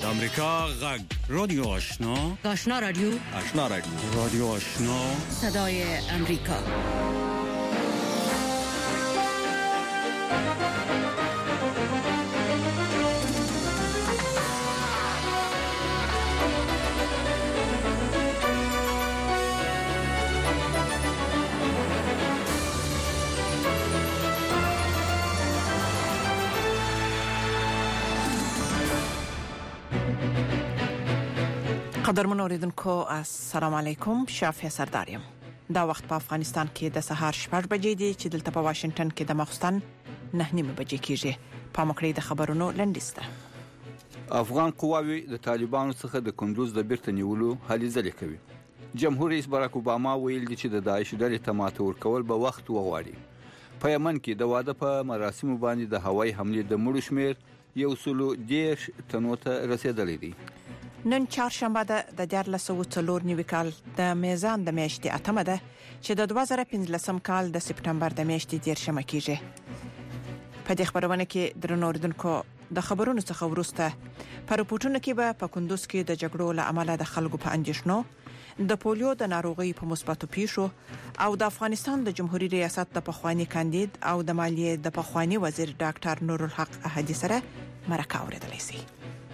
امریکا غږ رادیو آشنا رادیو رادیو آشنا صدای امریکا. قدرمن اوریدونکو السلام علیکم، شافیه سرداریم. دا وخت په افغانستان کې د سهار 6 بجې دي چې دلته په واشنگټن کې د ماخستن 9:30 بجې کېږي. په مکړې د خبرونو لنډیسته. افغان قواوی د طالبانو څخه د کندوز د بیرته نیولو هلې ځلې کوي. جمهور رئیس باراک اوباما ویل دي چې د داعش ډلې ته ماته ورکول به وخت وغواړي. په یمن کې د واده په مراسمو باندې د هوایي حملې د مړو شمیر 110 تنو ته رسیدلی دی. نن چهارشنبه د 1404 کال د میزان د میاشتې اتمه ده چې د 2015 کال د سپټمبر د میاشتې 10 کېږي. په دې خبرونه کې درنو اوریدونکو د خبرونو څخه ورسته په رپورټونو کې به په کندوز کې د جګړو له امله د خلکو په اندېښنو، د پولیو د ناروغي په مثبتو پیښو او د افغانستان د جمهوریت ریاست د پخوانی کاندید او د مالیې د پخوانی وزیر ډاکټر نور الحق احدی سره مرکه اوریدلای شي.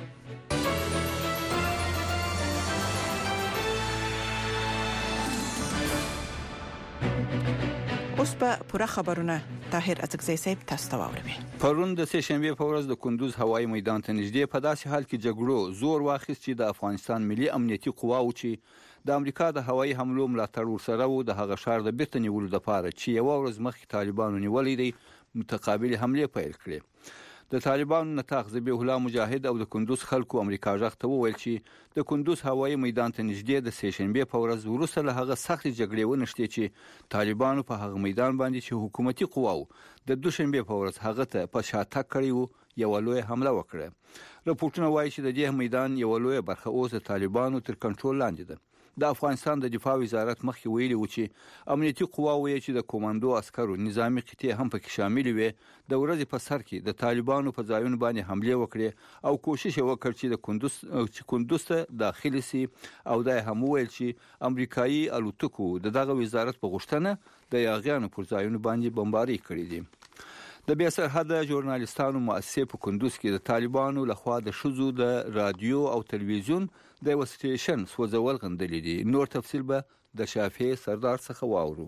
اوس په پوره خبرونه طاهر ازغزی صاحب تاسو ته واوري. پرون د سه شنبه په ورځ د کندوز هوایي میدان ته نږدې په داسې حال کې جګړو زور واخیست چې د افغانستان ملي امنیتي قواو چې د امریکا د هوایي حملو ملاتړ ورسره وو د هغه ښار د بیرته نیولو لپاره چې یو ورځ مخکې طالبانو نیولې دي متقابل حمله پیل کړې. د طالبانو نتاق ذبیح الله مجاهد او د کندوز خلکو امریکا ژغ ته وویل چې د کندوز هوایي میدان ته نږدې د سه شنبه په ورځ وروسته له هغه سخت جګړې ونښتې چې طالبانو په هغه میدان باندې چې حکومتي قواو د دوشنبه په ورځ هغه ته په شاتګ کړی وو یو لوی حمله وکړه. رپورټونه وایي چې د دې میدان یو لوی برخه اوس د طالبانو تر کنټرول لاندې ده. د افغانستان د دفاع وزارت مخکې ویلي و چې امنیتي قواو یې چې د کوماندو عسکرو نظامی قطعې هم پکې شامل وي د ورځې په سر کې د طالبانو په ځایونو باندې حمله وکړي او کوشش وکړ چې کندوز ته داخلي سي او د هم ویل چې امریکایي الوتکو دغه وزارت په غوښتنه د یاغیانو پر ځایونو باندې بمباري کړې دي. د بیا سرحده ژورنالیستانو مؤسسې په کندوز کې د طالبانو لخوا د شذو د رادیو او تلویزیون د یو سټیشن سوځول غندلې دي. نور تفصیل به د شافعي سردار څخه واورو.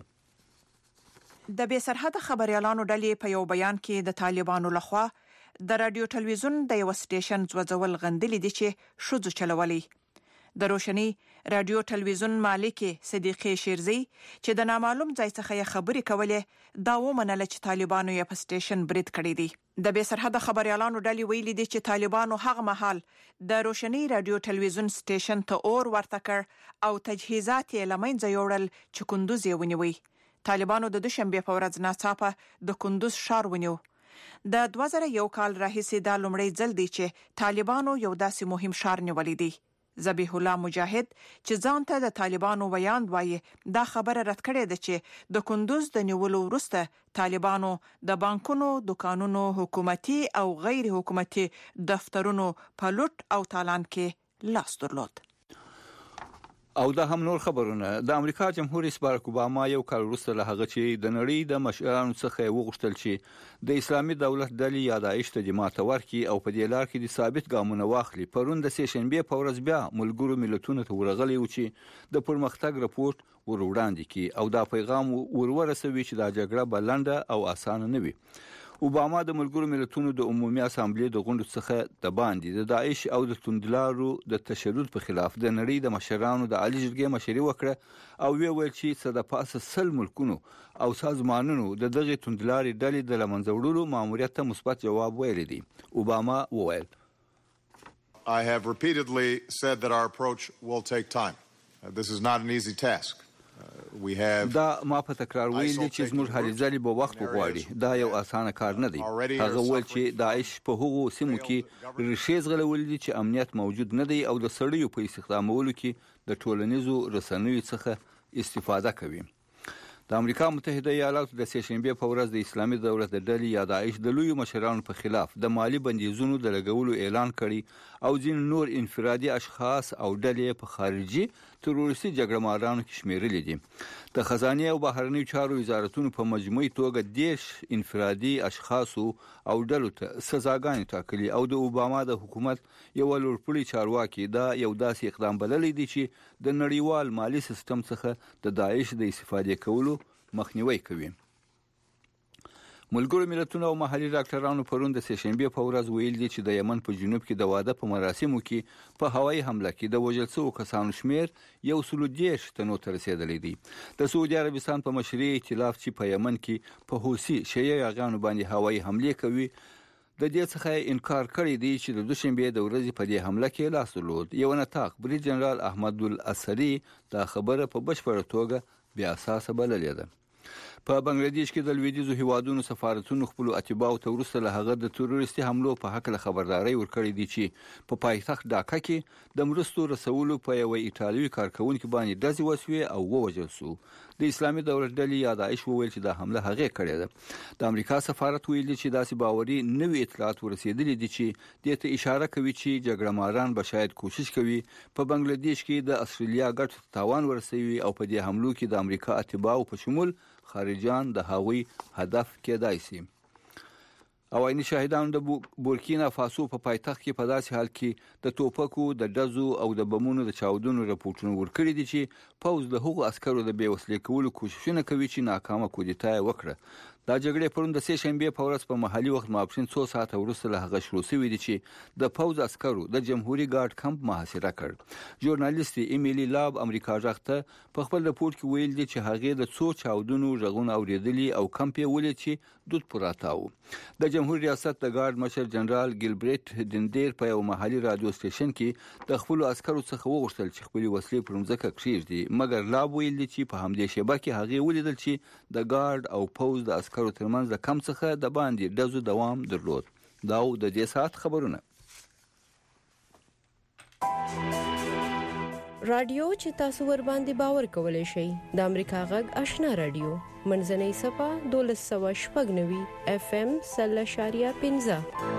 د بیا سرحده خبريالانو ډلې په یو بیان کې د طالبانو لخوا د رادیو تلویزیون د یو سټیشن سوځول غندلې دي چې شذو چلولي. د روشنی رادیو تلویزیون مالک صدیقی شیرزی چې د نامعلوم ځای څخه خبري کوله دا ومنله چې طالبانو یې په سټیشن برید کړی دی. د بې سرحده خبريالانو ډلې ویلي دي چې طالبانو هغه مهال د روشنی رادیو تلویزیون سټیشن ته اور ورته کړ او تجهیزات یې لمنځه یوړل چې کندوز یې ونیوي. طالبانو د دوشنبه په ورځ ناڅاپه د کندوز ښار ونیو. د 2001 کال راهیسې دا لومړی ځل دی چې طالبانو یو داسې مهم ښار نیولی دی. ذبیح الله مجاهد چې ځان ته د طالبانو ویاند وایي دا خبره رد کړې ده چې د کندوز د نیولو وروسته طالبانو د بانکونو، دکانونو، حکومتي او غیر حکومتي دفترونو په لوټ او تالان کې لاس درلود. او دا هم نور خبرونه. د امریکا جمهور رئیس باراک اوباما یو کال وروسته له هغه چې د نړۍ د مشرانو څخه وغوښتل چې د اسلامي دولت ډلې یا داعش ته د ماته ورکړي او په دې لار کې د ثابت ګامونه واخلي. پرون د سه شنبه په ورځ بیا ملګرو ملتونو ته ورغلي و چې د پرمختګ راپورټ وروړاندې کړي او دا پیغام ورسوي چې دا جګړه بلنده او اسانه نه وي. اوباما د ملګرو ملتونو د عمومي اسامبلې د غونډو څخه د باندې د داعش او د توندلارو د تشدد په خلاف د نړۍ د مشرانو د عالی جرګې مشري وکړه او ویل چې صد پاسه سل ملکونو او سازمانونو د دغه توندلاري ډلې د لمنځه وړلو ماموریت ته مثبت جواب ویل دي. اوباما وویل I have repeatedly said that our approach will take time. This is not an easy task. دا ما په تکرار ویلي چې زموږ هلې ځلې به وخت وغواړي. دا یو اسانه کار نه دی. هغه ویل چې داعش په هغو سیمو کې ریښې ځغلولې دي چې امنیت موجود نه دی او د سړیو په استخدامولو کې د ټولنیزو رسنیو څخه استفاده کوي. د امریکا متحده ایالاتو د سهشنبه په ورځ د اسلامي دولت د ډلې یا داعش د لوی مشرانو په خلاف د مالی بندیزونو د لګولو اعلان کړي او ځین نور انفرادي اشخاص او ډلې په خارجي تروریستي جګړه مارانو کې شمیرلي دي. د خزانه او بهرنیو چارو وزارتونو په مجموعي توګه 10 انفرادي اشخاص او ډلو ته سزاګانې ټاکلي او د اوباما د حکومت یو لوړپوړي چارواکي دا یو داسې اقدام بللی دی چې د نړیوال مالی سیستم څخه د داعش د استفادې کولو مخنیوي کوي. ملګرو ملتونو او محلي ډاکټرانو پرون د سهشنبه په ورځ ویل دي چې د یمن په جنوب کې د واده په مراسمو کې په هوایي حمله کې د وژل شوو کسانو شمیر 110 تنو ته رسیدلی دی. د سعودي عربستان په مشرۍ ائتلاف چې په یمن کې په حوثي شیعه یاغانو باندې هوایي حمله کوي د دې څخه انکار کړی دی چې د دوشنبه د ورځې په دې حمله کې لاس درلود. یو نطاق بریټ جنرال احمد الاسری دا خبره په بشپړه توګه بیا اساسه بللې ده. په بنگلاديش کې د لویدیزو هیوادونو سفارتونو خپل اتباعو ته ورسته له هغه د تروریستي حملو په حق له خبرداري ورکړې دي چې په پایتخت ډاکا کې د مرستو رسولو په یو ایتالوي کارکونکو باندې داسې وسوي او ووجل شو. د اسلامي دولت ډلې یا داعش وویل چې د حمله هغه کړې ده. د امریکا سفارت ویل چې داسې باوري نوې اطلاعات ورسېدلې دي چې د ته اشاره کوي چې جګړه ماران به شاید کوشش کوي په بنگلاديش کې د استرالیا ګټ تاوان ورسوي او په دې حملو کې د امریکا اتباعو په شمول خارجان د هغوی هدف کېدای شي. او عیني شاهدانو د بورکینا فاسو په پایتخت کې په داسې حال کې د توپکو د ډزو او د بمونو د چاودنو راپورټونه ورکړي دي چې پوز د هغو عسکرو د بیوسلې کولو کوششونه کوي چې ناکامه کودتا وکړه. دا جګړه پرون د سهشنبه په ورځ په محلي وخت ماپښین 2 ساعته وروسته له هغه شروع شوې دي چې د پوز عسکرو د جمهوریت ګارد کمپ محاصره کړ. ژورنالیست ایمیلی لاب امریکا ژغته په خپل رپورت کې ویل دي چې هغه د څو چاودنو ژغونه اوریدلي او کمپ یې ولید چې دود پراتاو. د جمهوریت ریاست د ګارد مشر جنرال ګیلبرټ دندیر په یو محلي رادیو سټیشن کې د خپل عسکرو څخه وغوښتل چې خپل وسلې پر مځکه کښیږدي، مګر لاب ویل دي چې په همدې شیبه کې هغه ولیدل چې د ګارد او پوز د عسکرو ترمنځ د کم څخه د باندې دزو دوام درلود. دا د دې ساعت خبرونه. رادیو چې تاسو ور باندې باور کولای شئ د امریکا غږ آشنا رادیو منځنۍ صفه 1290 اف ام 0.15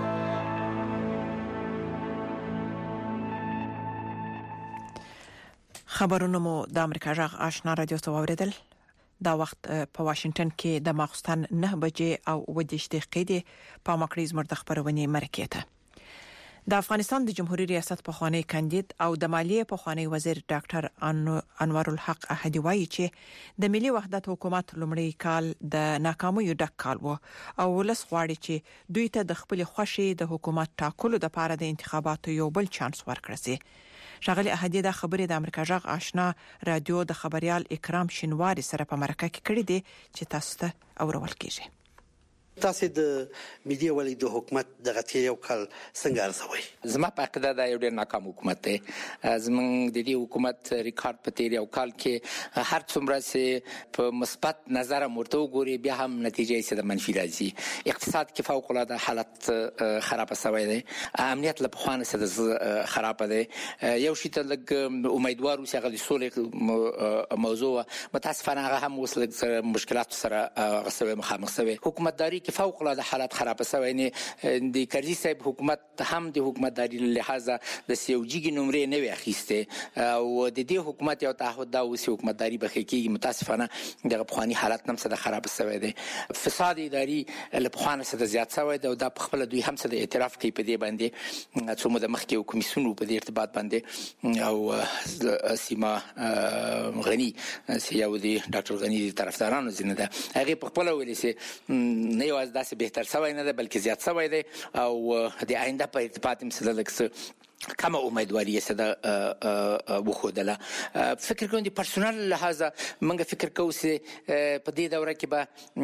خبرونه مو د امریکا غږ آشنا رادیو ته واوریدل. دا وخت په واشنگټن کې د ماخستن 9 بجې او 10 دقیقې دی. په مکرز مرده خبرونه مرکه ته د افغانستان د جمهوریت ریاست په خوانی کاندید او د مالیې په خوانی وزیر ډاکټر انور الحق احدی وایي چې د ملي وحدت حکومت لومړی کال د ناکامیو ډک کال وو او ولس غواړي چې دوی ته د خپل خوشي د حکومت ټاکلو د لپاره د انتخاباتو یو بل چانس ورکړي سي. شغله احدی د خبرې د امریکا غږ آشنا رادیو د خبريال اکرام شینواری سره په مرکه کې کړې دي چې تاسو ته اورول کیږي. تاسو د ملي ولې د حکومت دغه تیر یو کال څنګه ارزوي؟ زما په عقیده دا یو ډېر ناکام حکومت دی. زمونږ د دې حکومت ریکارډ په تیر یو کال کې هر څومره چې په مثبت نظر مرته وګوري بیا هم نتیجه یې د منفي راځي. اقتصاد کې فوق العاده حالت خراب شوی دی. امنیت له پخوانه سره خراب دی. یو شی ته لګ امیدوار اوسه غلي سولې موضوع متاسفانه هغه هم وسله مشکلات سره غسوي مخامخ شوی. حکومتداري کې فوق العاده حالات خراب شوی نه د کرزي صاحب حکومت هم د حکومتداري له لحاظه د سیوجيګي نمرې نه وخیسته او د دې حکومت یو تعهد دا اوس حکومتداري بخیکي متاسفانه د پخوانی حالات نم سره خراب شوی دی. فساد اداري له پخوانه سره زیات شوی دی او د خپل دوی هم سره اعتراف کوي په دې باندې څومره د مخکې کمیسیون په دې ارتباط باندې او سیما غنی سیاو دی ډاکټر غنی طرفدارانو زنه ده هغه په خپل ویل سي نه یو داسې بهتر شوی نه ده بلکې زیات شوی دی او د آینده په ارتباط هم سره لکه کما امیدواری سره وخدله. فکر کوم د پرسونل لحاظه منګه فکر کوم چې په دې دوره کې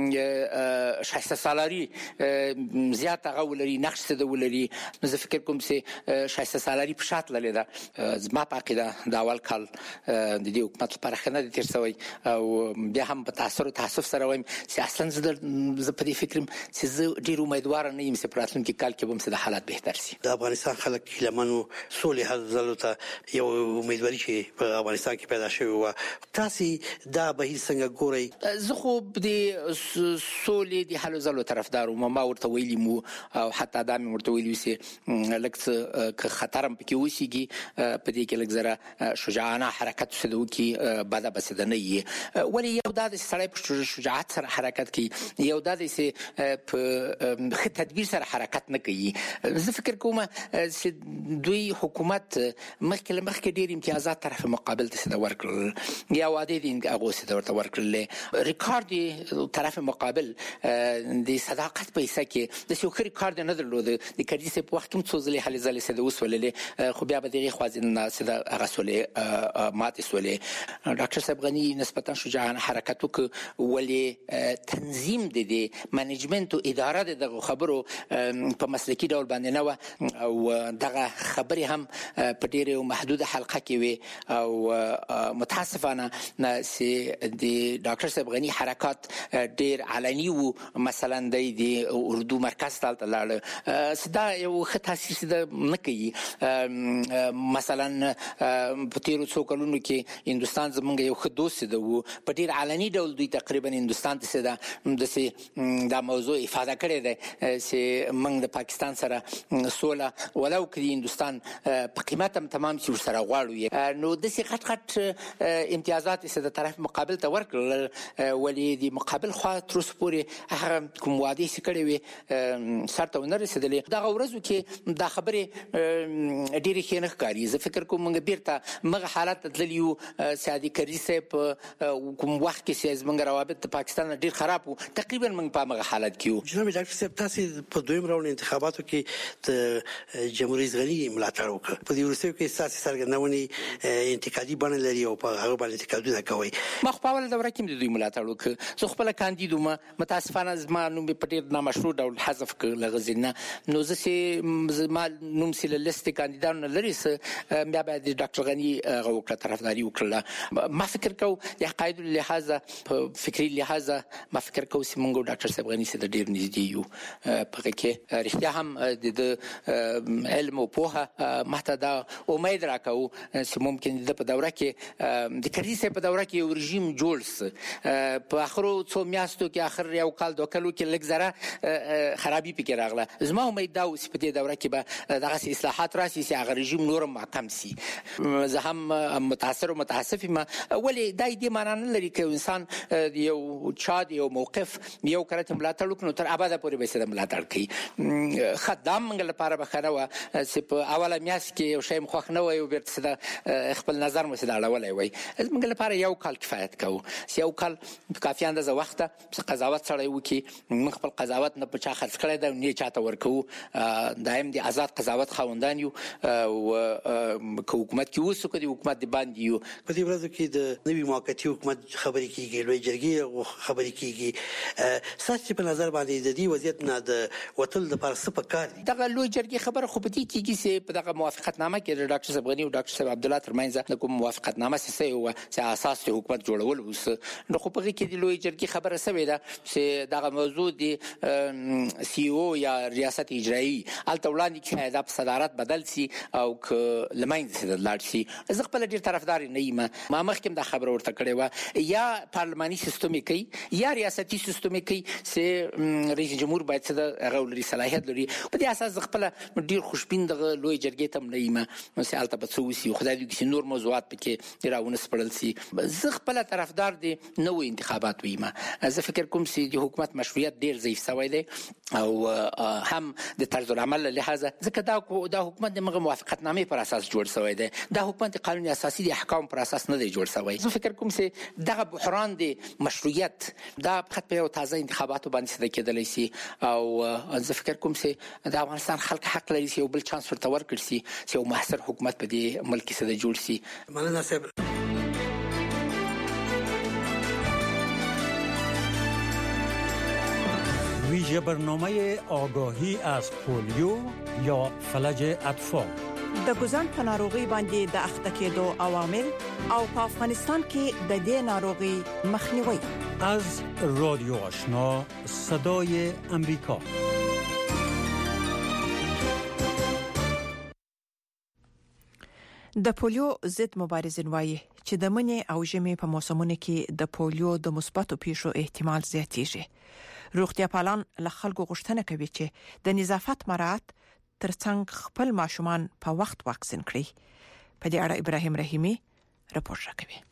به شایسته سالاري زیات غولري نقش څه ولري. نو زه فکر کوم چې شایسته سالاري په شات لیدا زما په عقیده د اول کال د دې حکومت لپاره خنه دي تر شوی او بیا هم په تاسف سره وایم چې اصلا زه په دې فکرم چې زه ډیر امیدوار نه یم چې په راتلونکي کال کې به هم د حالات بهتر شي. د افغانستان خلک لمنو سولې هڅو ته یو امیدواري چې په افغانستان کې پیدا شوی و. تاسو دا بهیر څنګه ګورئ؟ زه خو د سولې د حل زلو طرفدار ما ورته ویلي مو او حتی دا مې ورته ویلي چې لکه که خطرم پکې وشيږي په دې کې لږ شجاعانه حرکت وسدو کې بعد بس د نه یي ولی یو د سړی په شجاعت سره حرکت کوي یو د په تدبیر سره حرکت نه کوي. زه فکر کوم چې دوی حکومت مخکې ډیر امتیازات طرف مقابل ته د ورکړل یا واده دي هغه څه ورته ورکړل ریکارډ طرف مقابل د صداقت په حساب کې د یو ریکارډ نه درلود د کډي په وخت کې څو ځلې حل ځلې سده وسولې خو بیا به دغه خوازن سده هغه سولې ماته سولې ډاکټر صاحب غنی نسبتا شجاعانه حرکت وک ولی تنظیم د منیجمنت او اداره د خبرو په مسلکی ډول باندې نه او دغه خبري هم په ډیره محدوده حلقه کې وي او متاسفانه سي د ډاکټر صاحب غنی حرکت ډیر علني وو مثلا د اردو مرکز ته لاړ صدا یو تاسیس د نکي مثلا په تیرو څو کلونو کې هندستان زمونږ یو خدوس د وو په ډیر علني ډول دوی تقریبا هندستان ته دا موضوع افاده کړې ده چې موږ د پاکستان سره سوله ولو کې هندستان په قیمت هم تمام چې سره غواړو نو د سي غټ امتیازات د طرف مقابل ته ورکړل ولی د مقابل خوا تر اوسه پورې هغه کوم وعده کړې وي سرته ونه رسیدلې دا ورځو کې دا خبره ډېری کې نه ښکاري. زه فکر کوم موږ بیرته مغه حالت تدلیو سعودي کریسه په کوم وخت کې چې زمونږ روابط د پاکستان ډېر خراب وو تقریبا موږ په مغه حالت کې جناب ډاکټر صاحب تاسو په دویم راوند انتخاباتو کې د جمهوریت غنی ملاتړ وکړ په دې ورسره کې سیاسي سرګردونې انتقادي بڼه لري او په هغه باندې انتقادونه کوي. ما خو په اوله دوره کې د دوی ملاتړ وکړ زه خپل کاندید وم متاسفانه زما نوم په ډېر نامشروع ډول حذف کړ لغزنه نو زه ما نوم سیل لیست کاندیدانو لري س بیا به د ډاکټر غنی غوکړه طرفداري وکړه. ما فکر کو د قاعده لحاظه فکری لحاظه ما فکر کو چې موږ ډاکټر صاحب غنی سره ډیر نږدې یو په کې رښتیا هم د علم او پوهه ماته دا امید راکاو چې ممکن د په دوره کې د کریسه په دوره کې یو رژیم جوړ په اخرو څو میاشتو کې اخر یو کال دوه کلو کې لږ زره خرابي پکې راغله. زما امید دا اوس په دې دوره کې به دغه اصلاحات راشي چې هغه رژیم نور محکم شي. زه هم متاثر او متاسف یم ولی دا دې معنی نه لري چې انسان یو چا یو موقف یو کرته ملاتړ وکړي تر اباده پورې به سره ملاتړ کوي. خدام منګل لپاره بخره و چې په اوله میاشت کې یو شی مخ نه وي او بیرته سره خپل نظر مو سره اړولای وي منګل لپاره یو کال کفایت کوو یو کال کافي اندازه وخت قضاوت سره وکي من خپل قضاوت نه په چا خرڅ کړی دا نه چاته ورکو دایم دي آزاد قضاوت خوندان یو او حکومت کې وسو کدي حکومت دی باندې یو په دې ورځو کې د نوي موقتی حکومت خبرې کیږي لوی جرګې خبرې کیږي ساسي په نظر باندې د دې وضعیت نه د وتل د پارسه په کار دي دغه لوی جرګې خبره خو په دې کېږي چې په دغه موافقتنامه کې ډاکټر صاحب غنی او ډاکټر صاحب عبد الله ترمنځ د کوم موافقتنامه سي او چې اساس ته حکومت جوړول وس نو خو په کې د لوی جرګې خبره سوي ده چې دغه موضوع دی سی او یا ریاست اجرایی التولاندي کې د صدارت بدل سي او لمنځ د لاړ سي زه خپل ډیر طرفدار نه یم ما مخکې د خبره ورته کړې و یا پارلماني سیستم کې یا ریاستي سیستم کې چې رئیس جمهور باید څه غوړي صلاحیت لري په دې اساس خپل ډیر خوشبین د لوی جرګې تم نه یم نو سه الته په څوسي خدای دې چې نور موضوعات پکې راونه سپړل سي زه خپل طرفدار دي نو انتخابات ویم زه فکر کوم چې د حکومت مشروعیت ډیر ضعیف شوی دی او هم د طرز العمل له لحاظه ځکه دا حکومت د موافقتنامې پر اساس جوړ شوی دی دا حکومت قانون اساسي د احکام پر اساس نه دی جوړ شوی زه فکر کوم چې دغه بحران دی مشروعیت دا فقط په تازه انتخاباتو باندې سده کېدلی سي او زه فکر کوم چې د افغانستان خلک حق لري چې یو بل چانس ورته ورکړي سي چې یو محصر حکومت په دې ملک کې سده جوړ سي. مننه صاحب. ویژه برنامه آگاهی از پولیو یا فلج اطفال د ګوزن په ناروغي باندې د اخته کېدو عوامل او په افغانستان کې د دې ناروغي مخنیوي از رادیو آشنا صدای امریکا. د پولیو ضد مبارزین وایي چې د منی او ژمي په موسمونو کې د پولیو د مثبتو پیښو احتمال زیاتېږي. روغتیا پالان له خلکو غوښتنه کوي چې د نظافت مراعات ترڅنګ خپل ماشومان په وخت واکسین کړي. په دې اړه ابراهیم رحیمی راپور راکوي.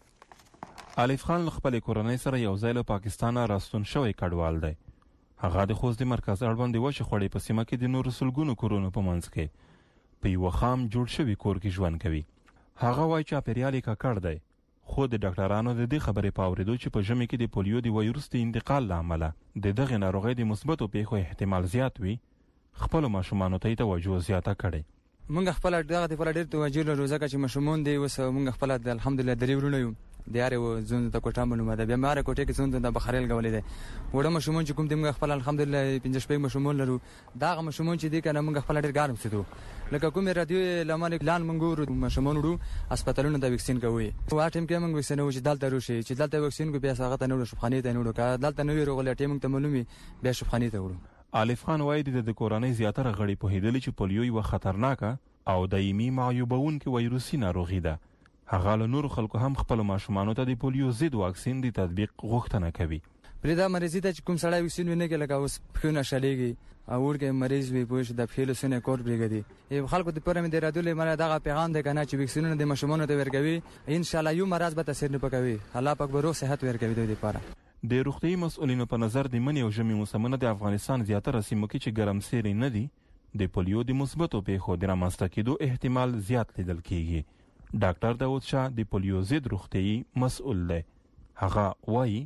الف خان خپل کورنۍ سره یو ځای له پاکستان راستون شوی کډوال دی. هغه د خوست مرکز اړوند وښه خړې په سیمه کې د نور رسولګونو کورونو په منځ کې په یو خام جوړ شوی کور کې ژوند کوي. هغه وایي چې اپریالي ککړ دی، خو د ډاکټرانو د دې خبرې په اوریدو چې په ژمي کې د پولیو د وایروس د انتقال لامل د دغه ناروغۍ د مثبتو پیښو احتمال زیات وي، خپل ماشومانو ته توجه زیاته کړي. مونږ خپل دغه د ډېر توجه لرو ځکه چې ماشومان دی وس مونږ خپل الحمدلله درې ورونه یو دیاره و زون ته کوټه معلومه ده. بیا ماره کوټه کې زون ته بخریل غولې ده. وړه ماشومان چې کوم د موږ خپل الحمدلله 15 شپږ ماشومان لرو. دا ماشومان چې دي کنه موږ خپل ډېر ګارم سيتو لکه کوم رادیو لمانه پلان موږ ورو ماشومان ورو هسپتالونو ته وکسین کوي. وا ټیم کې موږ وکسین و چې دلته روشي چې دلته وکسین کو بیا هغه ته نور شپخانه ته نور کا دلته نو ورغله ټیم ته معلومي بیا شپخانه ته ورو. الف خان وایي د کورنۍ زیاتره غړي په هیدل چې پولیو یو خطرناک او دایمي معیوبون کې وایروسي ناروغي ده. هغه له نور خلکو هم خپل ماشومانو ته د پولیو ضد واکسین د تطبیق غوښتنه کوي. پرې دا مریضي ته کوم سړی وکسین ونه کې لګا اوس خونه شلېږي او ورګه مریض وي پوه د فیلو سونه کور بریګدي. خلکو ته پرمه د رادول مله دغه پیغام ده کنه چې وکسینونه د ماشومانو ته ورګوي ان شاء الله یو مرز به تاثیر نه پکوي. الله پاک به روغ صحت ورګوي دوی لپاره. د روغتي مسؤلینو په نظر د منی او ژمي موسمونه د افغانستان زیاتره سیمو کې چې ګرم سیری نه دي د پولیو د مثبتو پیښو د رامنځته کېدو احتمال زیات لیدل کېږي. ډاکټر داود شاه د پولیو ضد روغتي مسؤل دی. هغه وایي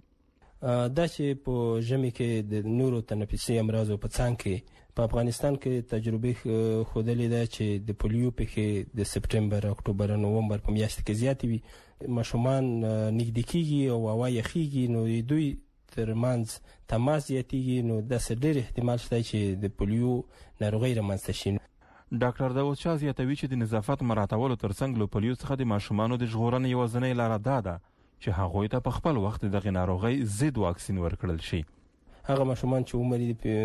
دا چې په ژمي کې د نورو تنفسي امراضو په څنګ کې په افغانستان کې تجربه خودلې ده چې د پولیو پیښې د سپټمبر، اکتوبر، نومبر په میاشت کې زیات وي. ماشومان نږدې کېږي او هوا یخېږي نو دوی ترمنځ تماس زیاتېږي نو د ډېر احتمال شته چې د پولیو ناروغي رامنځته شي. ډاکټر داود شاه زیاتوي چې د نظافت مراعاتولو ترڅنګ له پولیو څخه د ماشومانو د ژغورنې یوازینۍ لاره دا ده چې هغوی ته په خپل وخت دغه ناروغۍ ضد واکسین ورکړل شي. هغه ماشومان چې عمر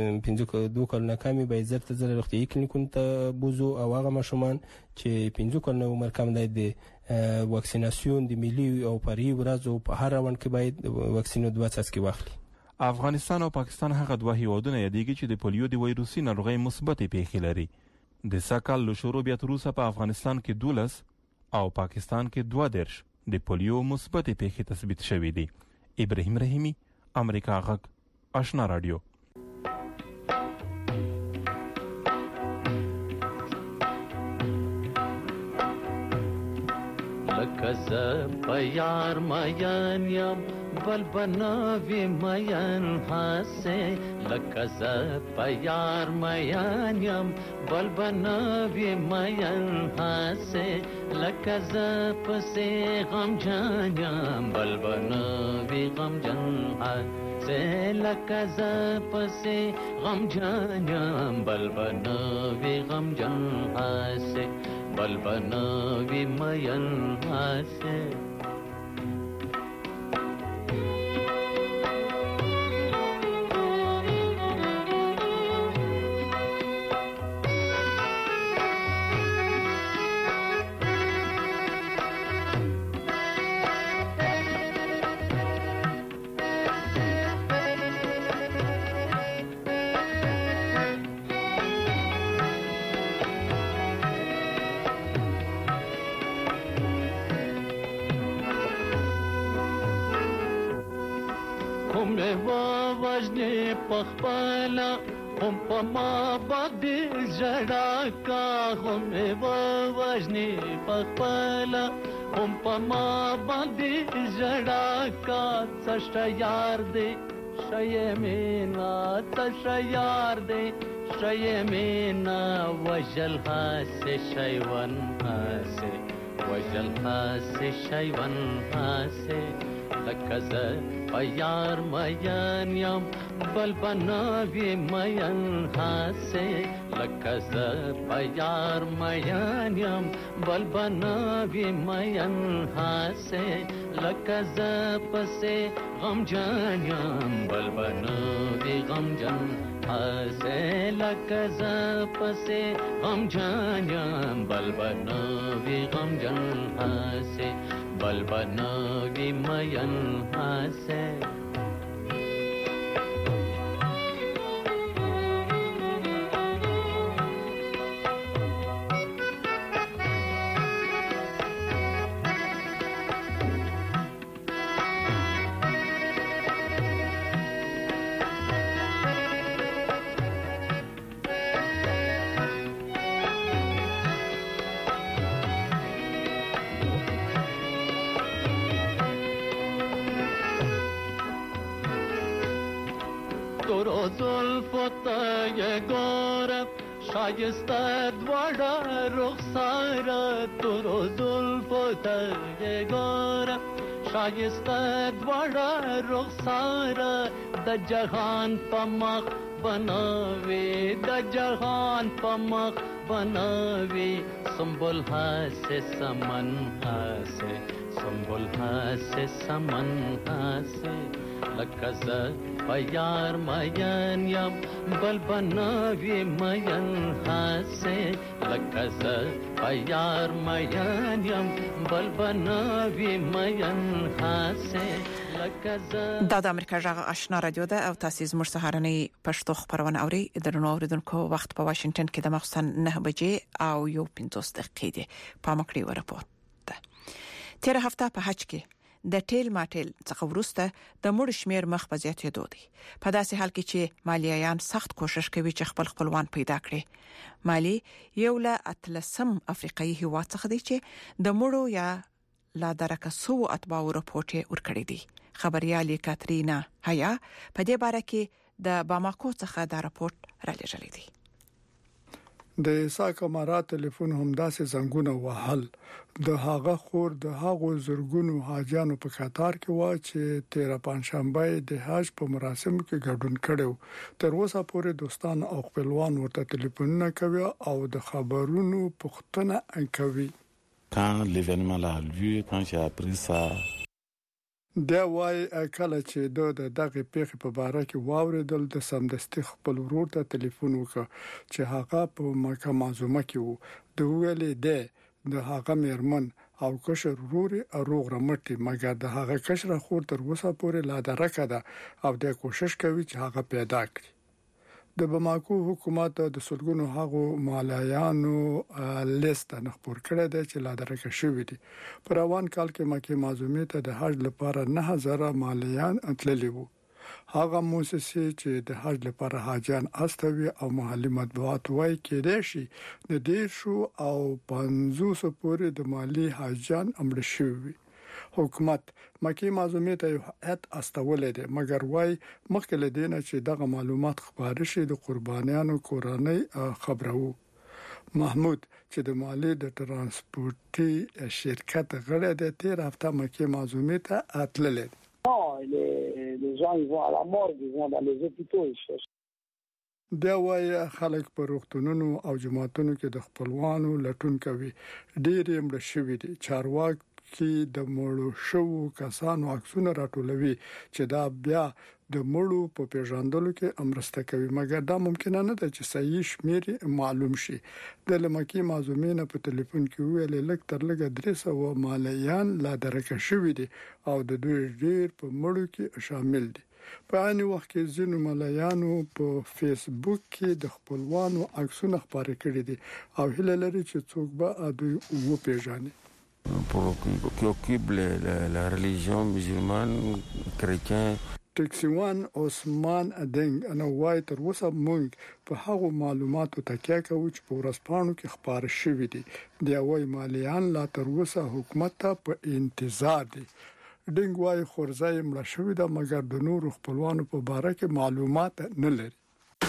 یې 2 کلونه کم وي باید زر ته زر روغتیايي کلینیکونو ته بوزو او هغه ماشومان چې 5 کلونه عمر کم دی د واکسیناسیون د ملي او فرعي ورځو په هر راوند کې باید واکسینو 2 څاڅکي واخلي. افغانستان او پاکستان هغه دوه هیوادونه یادېږي چې د پولیو د وایروسي ناروغۍ مثبتې پیښې لري. د سکهال له شروع بیا تر اوسه په افغانستان کې 12 او پاکستان کې 12 د پولیو مثبتې پیښې تثبیت شوې دي. ابراهیم رحیمی، امریکا غږ، آشنا رادیو. لکه زه په یار مین یم بل بنوي مین هسه لکه زه په یار مین یم بل بنوي مین هسه لکه زه پسې غم جان یم بل بنوي غم جان هسه لکه زه پسې غم جان یم بل بنوي غم جان هسه بل بنوي مین هسه. پخپلا هم په ما باندې ژړا کا هم وژني پخپلا هم په ما باندې ژړا کا څه یار دې شې مینا څه یار دې شې مینا وجل هاسه شیون هاسه وجل هاسه شیون هاسه لکه زه په یار مین یم بل بنوي مین هسه لکه زه په یار مین یم بل بنوي مین هسه لکه زه پسې غم جان یم بل بنوي غم جان هسه لکه زه پسې غمجن یم بل به نه وي غمجن هسې بل به نه وي مین هسې شایسته دواړه رخساره تورو زلفو ته یې ګوره شایسته دواړه رخساره د جهان په مخ بنوي د جهان په مخ بنوي سنبل هسې سمن هسې سنبل هسې سمن هسې لکه زه په یار مین یم بل به نه وي مین هسې لکه زه په یار مین یم بل به نه وي مین هسې لکه زه. دا د امریکا غږ آشنا رادیو ده او تاسو زموږ سهارنۍ پښتو خبرونه اوري. درنو اوریدونکو وخت په واشنگټن کې د مخصن 9 بجې او 1:50 دقیقې دي. پامکړی ورپورت ده. تیر هفته په حج کې د ټیل ماټیل څخه ورسته د مړ شمیر مخ په زیاتېدو دي. په داسې حال کې چې مالیایان سخت کوشش کوي چې خپل خپلوان پیدا کړي. مالی یو له اتلسم افریقایي هیواد څخه دی چې د مړو یا لا درکه سو اتباو رپورټ ورکړی دی. خبريالي کاترینا هيا په دې باره کې د باماکو څخه دا رپورټ را لېږلی دی. د ساکمارا ټلیفون همداسې زنګونه وهل د هغه خور د هغو زرګونو حاجانو په قطار کې و چې 13 پنځشنبه د حج په مراسمو کې ګډون کړو. تر اوسه پورې دوستان او خپلوان ورته ټلیفونونه کوي او د خبرونو پوښتنه کوي. Quand l'événement l'a vu, quand j'ai appris ça, دا وای کله چې د دغه پیښې په اړه کې واوریدل د سمدستي خپل ورور ته ټلیفون وکړ چې هغه په مکه معظمه کې وو. د ویلې ده د هغه میرمن او کشر ورور روغ رمټي مګر د هغه کشر خور تر اوسه پورې لا درکه ده او د کوشش کوي چې هغه پیدا کړي. د باماکو حکومت د سلګونو هغو مالیانو لیست نه خبر کړی دی چې لا درکه شوی دي. په روان کال کې مکه معظمه ته د حج لپاره 9000 مالیان اتللی وو. هغه موسسې چې د حج لپاره حاجیان استوي او محلي مطبوعات وایي کېدای شي د 150 او 500 پورې د مالی حاجیان امر شوی. حکومت مکه معظمه ته یو هیئت استولې ده مګر وای مخکې له دینه چې دغه معلومات خبر شي د قربانیانو کورنۍ خبرو. محمود چې د مالی د ترانسپورتي شرکت غړی دی 13 هفته مکه معظمه ته اتللی. Les gens ils vont à la morgue, ils vont dans les hôpitaux, ils cherchent. دا وای خلک په روغتونونو او جماعتونو کې د خپلوانو لټون کوي. ډېر یې مړ شوي دي. چارواکي کې د مړو شو کسانو عکسونه راټولوي چې دا بیا د مړو په پیژندلو کې امرسته کوي مګر دا ممکن نه ده چې صحیح شمیر معلوم شي. د لمکی معظمین په ټلیفون کې ویل لک تر لګه 300 مالیان لا درکه شوی دي او د دوی ډیر په مړو کې شامل دي. په ان وخت کې ځینو مالیانو په فیسبوک کې د خپلوانو عکسونه خبرې کړې دي او هله لري چې څوک به دوی وو پیژني. qui occupe la religion musulmane, chrétien. ټکسیوان عثمان ادنګ انا وای تر اوسه مونږ په هغو معلوماتو تکیه کوو چې په ورځپاڼو کې خبر شوې دي. د وای مالیان لا تر اوسه حکومت ته په انتظار دي. ډنګ وای خورځای مړ شوې ده مګر د نور خپلوانو په اړه کې معلومات نه لري.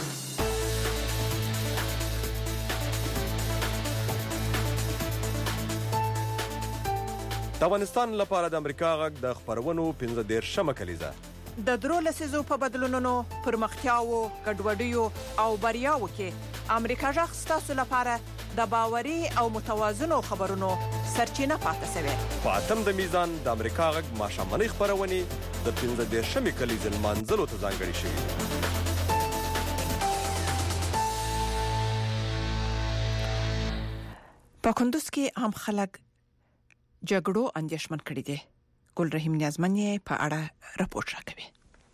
د افغانستان لپاره د امریکا غږ د خبرونو 15 کلیزه د درو لسیزو په بدلونونو پرمختیاو ګډوډیو او بریاو کې امریکا غږ ستاسو لپاره د باوري او متوازنو خبرونو سرچینه پاتې شوی. په اتم د میزان د امریکا غږ ماشامنۍ خبرونه د 15 کلیزه منځلو ته ځانګړي شوی. په کندوز کې هم خلک جګړو اندیشمن کړي دي. ګل رحیم نیازمن په اړه راپور راکوي.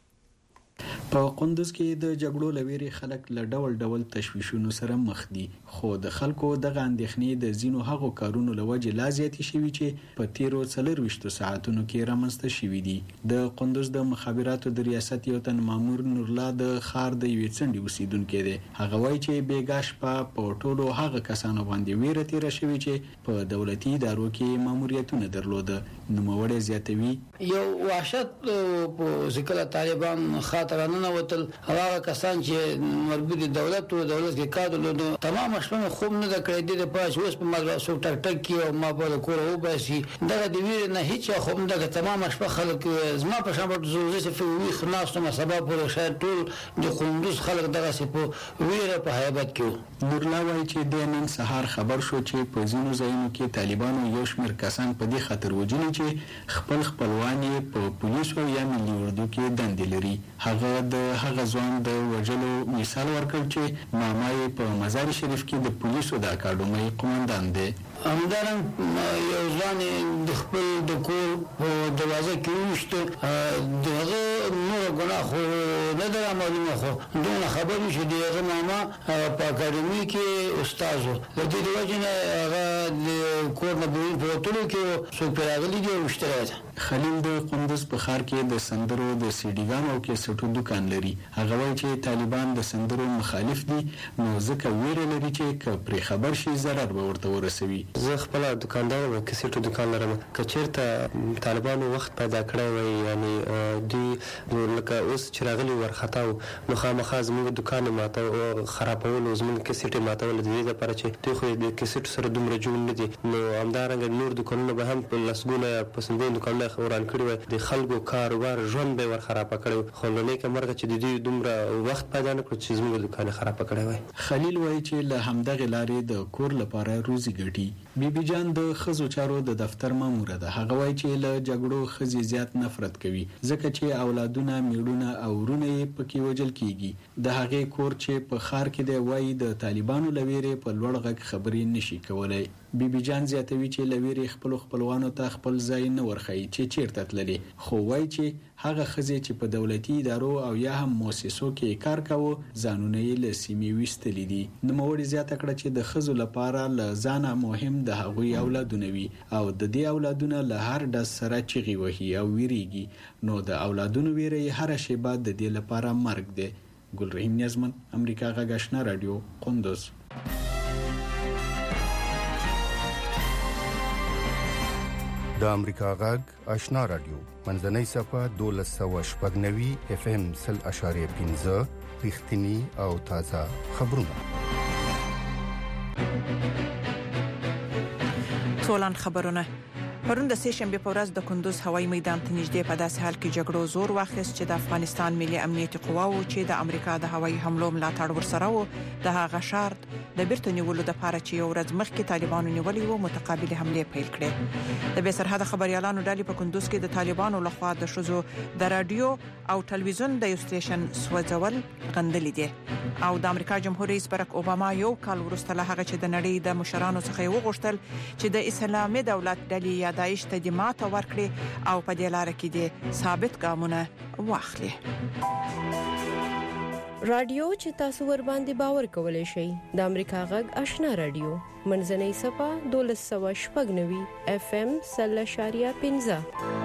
په کندوز کې د جګړو لويري خلک له ډول ډول تشویشونو سره مخ دي، خو د خلکو دغه اندېښنې د زینو هغو کارونو لوجه لا زیاتې شوي چې په تیرو 24 ساعتونو کې رامنځته شوي دي. د کندوز د مخابراتو د ریاست یو تن مامور نورلا د خار د یوې څنډې اوسیدونکو دی. هغه وایي چې بیګاش په ټولو هغه کسانو باندې ویره تیر شوي چې په دولتي ادارو کې ماموریتونه درلوده. نوموړی زیاتوي یو وحشت په ذکر طالبان خاطرانه وتل هغه کسان چې مربوط دولت او دولت کې کادر له تمام شپه خوب نه کړی دي په اوس په مدرسو ټک ټک کې او ما په کور او باسي دغه د ویر نه هیڅ خوب نه تمام شپه خلک زما په شان په زوزه په وی خلاص نو سبب پر شاید ټول د کندوز خلک دغه په ویر په هیبت کې. نورلا وایي چې د نن سهار خبر شو چې په ځینو ځایونو کې طالبانو یو شمېر کسان په دې خاطر وجني چې خپلوان یې په پولیسو یا ملي اردو کې دندې لري. هغه د هغه ځوان د وجلو مثال ورکړ چې ماما یې په مزار شریف کې د پولیسو د اکاډمۍ قومندان دی. همدارن یو ځوان د خپل د کور په دروازه کې وشته دغه نور ګناه خو نه ده معلومه، خو دونه خبر شو دغه ماما په اکاډمۍ کې استاد و. د دې وجه نه هغه د کور نه بیرون پروتلو کې څو پیراغلي دی وشته. خلیل د کندوز په ښار کې د سندرو د سیډیګانو او کیسټو دکان لري. هغه وایي چې طالبان د سندرو مخالف دي، نو ځکه ویره لري چې که پرې خبر شي ضرر به ورته ورسوي. زه خپل دکاندار یم، کیسټو دکان لرم. که چیرته طالبانو وخت پیدا کړی وي یعنی دوی لکه اوس چې راغلي ورخطا نو خامخا زموږ دکان ماته او خرابول زموږ کیسټ ماتول د دې لپاره چې دوی خو د کیسټ سره دومره جوړ نه دي. نو همدارنګه نور دکانونه به هم په لسګونه په سندرو دکانونه وران کړي وي، د خلکو کاروبار ژوند به ور خراب کړي. خو نه کمرغه چې د دې دومره وخت پیدا نه کړ چې زموږ دکان خراب کړي وي. خلیل وایي چې له همدغه لارې د کور لپاره روزي ګټي. بیبي جان د خزو چارو د دفتر مامور ده. هغه وایي چې له جګړو خزي زیات نفرت کوي ځکه چې اولادونه میړونه او ورونه یې پکې وجل کیږي. د هغې کور چې په ښار کې دی وایي د طالبانو لویرې په لوړ غږ خبرې نشي کولای. بیبي جان زیاتوي چې لویرې خپلوانو ته خپل ځای نه ورخایي چې چیرته تللي، خو وایي چې هغه خزي چې په دولتي ادارو او یا هم مؤسسو کې کار کاوه ځانونه یې له سیمې ویستلي دي. نوموړي زیاته کړه چې د خزو لپاره له ځانه مهم د هغوی اولادونه وي او د دې اولادونه له هر ډز سره چغې وهي او ویریږي، نو د اولادونو ویره یې هره شیبه د دې لپاره مرګ دی. ګل رحیم نیازمن، امریکا غږ آشنا رادیو، کندوز. د امریکا غږ آشنا رادیو منځنۍ صفه 1290 FM 0.15 رښتینی او تازه خبرونه. ټولن خبرونه پرون د سه شنبه په ورځ د کندوز هوایي میدان ته نږدې په داسې حال کې جګړو زور واخیست چې د افغانستان ملي امنیتي قواو چې د امریکا د هوایي حملو ملاتړ ورسره وو د هغه شرط د بیرته نیولو د لپاره چې یو ورځ مخکې طالبانو نیولې وو متقابل حمله پیل کړې. د بې سرحده خبريالانو ډلې په کندوز کې د طالبانو لخوا د شذو د رادیو او ټلویزیون د یو سټیشن سوځول غندلې دي او د امریکا جمهور رئیس برک اوباما یو کال وروسته له هغه چې د نړۍ د مشرانو څخه وغوښتل چې د اسلامي دولت ډلې یا داعش ته د ماته ورکړي او په دې لار کې د ثابت ګامونه واخلي. رادیو چې تاسو ور باندې باور کولای شئ د امریکا غږ آشنا رادیو منځنۍ صفه 1290 FM 0.15.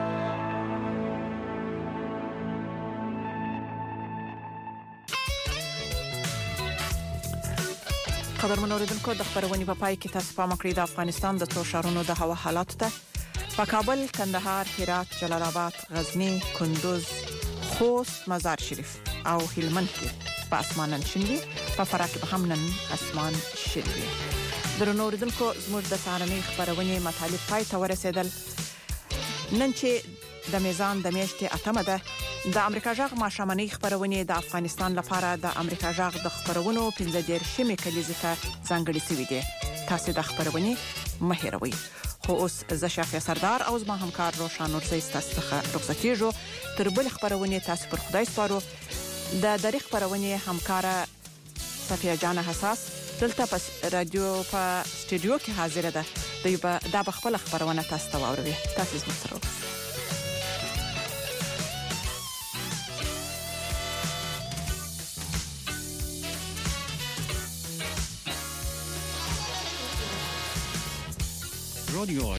خبرونه اوریدونکو د خبرونې په پای کې تاسو پام کړئ د افغانستان د څو ښارونو د هوا حالات ته. په کابل، کندهار، هرات، جلال آباد، غزنی، کندوز، خوست، مزار شریف او هلمند کې په اسمانن شینوي، په فراه کې به هم نن اسمان شینوي. درنو اوریدونکو زموږ د سهارنۍ خبرونې مطالب پای ته ورسېدل. نن چې د میزان د میاشتې 8 ده د امریکا جغ ماشامنۍ خبرونه د افغانستان لپاره د امریکا جغ د خبرونو 15 کلیزه ته ځانګړي شوې دي. تاسو د خبرونه مهیروي. خو اوس زه شافیا سردار او زما همکار روشان نورزی تاسو ته رخصتیږو. تر بل خبرونه تاسو پر خدای سپارو. د خبرونه همکار صفیه جان حساس دلته په رادیو په سټډیو کې حاضر ده دا بخپل خبرونه تاسو ته واوروي. تاسو زموږ سره رادیو